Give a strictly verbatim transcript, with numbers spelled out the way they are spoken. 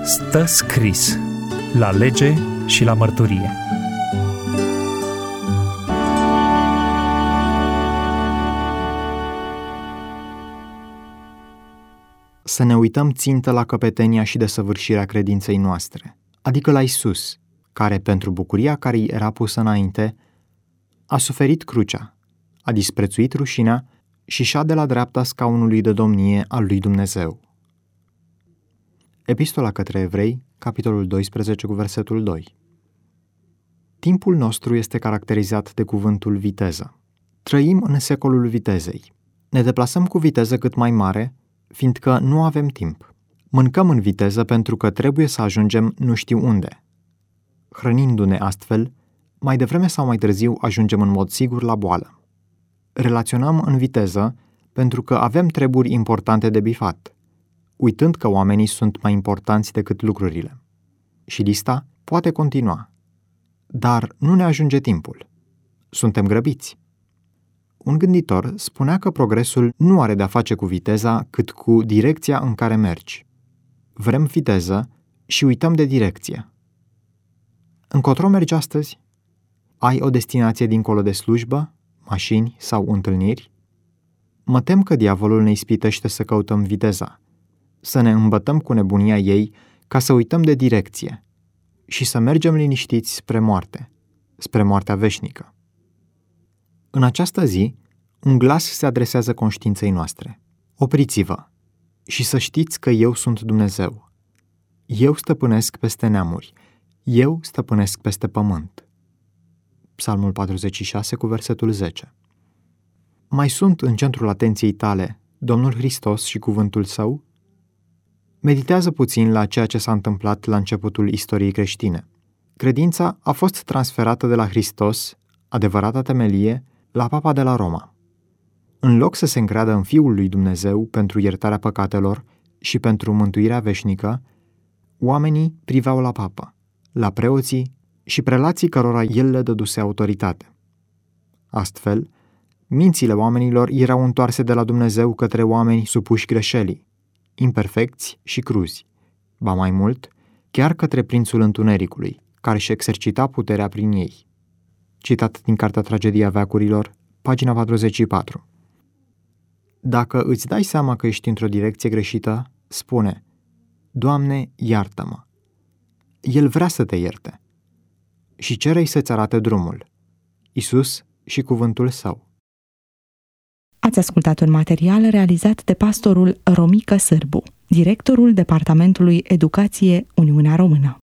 Stă scris la lege și la mărturie. Să ne uităm țintă la căpetenia și desăvârșirea credinței noastre, adică la Iisus, care, pentru bucuria care îi era pusă înainte, a suferit crucea, a disprețuit rușinea și șade la dreapta scaunului de domnie al lui Dumnezeu. Epistola către Evrei, capitolul doisprezece, cu versetul doi. Timpul nostru este caracterizat de cuvântul viteză. Trăim în secolul vitezei. Ne deplasăm cu viteză cât mai mare, fiindcă nu avem timp. Mâncăm în viteză pentru că trebuie să ajungem nu știu unde. Hrănindu-ne astfel, mai devreme sau mai târziu ajungem în mod sigur la boală. Relaționăm în viteză pentru că avem treburi importante de bifat, uitând că oamenii sunt mai importanți decât lucrurile. Și lista poate continua. Dar nu ne ajunge timpul. Suntem grăbiți. Un gânditor spunea că progresul nu are de-a face cu viteza, cât cu direcția în care mergi. Vrem viteză și uităm de direcție. Încotro mergi astăzi? Ai o destinație dincolo de slujbă, mașini sau întâlniri? Mă tem că diavolul ne ispitește să căutăm viteza, să ne îmbătăm cu nebunia ei ca să uităm de direcție și să mergem liniștiți spre moarte, spre moartea veșnică. În această zi, un glas se adresează conștiinței noastre. Opriți-vă și să știți că eu sunt Dumnezeu. Eu stăpânesc peste neamuri. Eu stăpânesc peste pământ. Psalmul patruzeci și șase, cu versetul zece. Mai sunt în centrul atenției tale Domnul Hristos și cuvântul Său? Meditează puțin la ceea ce s-a întâmplat la începutul istoriei creștine. Credința a fost transferată de la Hristos, adevărata temelie, la Papa de la Roma. În loc să se încreadă în Fiul lui Dumnezeu pentru iertarea păcatelor și pentru mântuirea veșnică, oamenii priveau la Papă, la preoții și prelații cărora el le dăduse autoritate. Astfel, mințile oamenilor erau întoarse de la Dumnezeu către oameni supuși greșelii, imperfecți și cruzi, ba mai mult, chiar către prințul întunericului, care își exercita puterea prin ei. Citat din Cartea Tragedia veacurilor, pagina patruzeci și patru. Dacă îți dai seama că ești într-o direcție greșită, spune: Doamne, iartă-mă. El vrea să te ierte. Și cere-i să-ți arate drumul. Iisus și cuvântul Său. Ați ascultat un material realizat de pastorul Romică Sârbu, directorul Departamentului Educație Uniunea Română.